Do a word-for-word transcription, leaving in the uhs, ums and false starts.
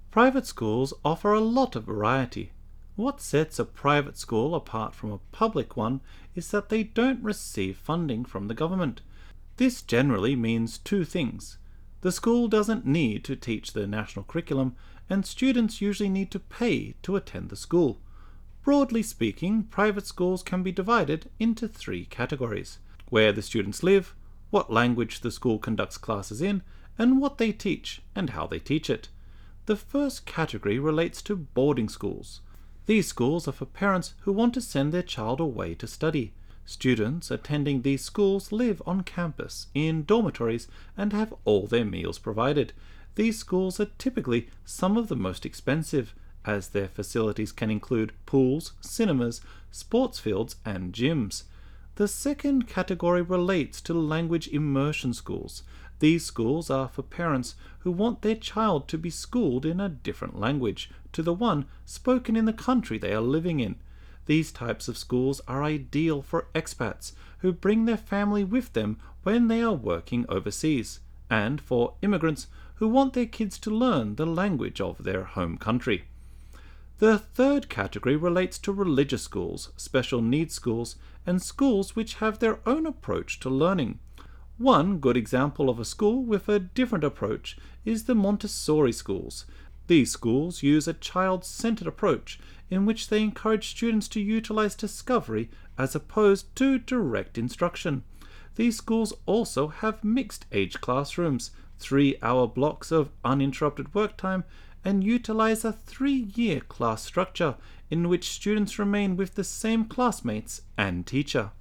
Private schools offer a lot of variety. What sets a private school apart from a public one is that they don't receive funding from the government. This generally means two things. The school doesn't need to teach the national curriculum, and students usually need to pay to attend the school. Broadly speaking, private schools can be divided into three categories: where the students live, what language the school conducts classes in, and what they teach and how they teach it. The first category relates to boarding schools. These schools are for parents who want to send their child away to study. Students attending these schools live on campus in dormitories and have all their meals provided. These schools are typically some of the most expensive, as their facilities can include pools, cinemas, sports fields, and gyms. The second category relates to language immersion schools. These schools are for parents who want their child to be schooled in a different language to the one spoken in the country they are living in. These types of schools are ideal for expats who bring their family with them when they are working overseas, and for immigrants who want their kids to learn the language of their home country. The third category relates to religious schools, special needs schools, and schools which have their own approach to learning. One good example of a school with a different approach is the Montessori schools. These schools use a child-centered approach in which they encourage students to utilize discovery as opposed to direct instruction. These schools also have mixed-age classrooms, three-hour blocks of uninterrupted work time, and utilize a three-year class structure in which students remain with the same classmates and teacher.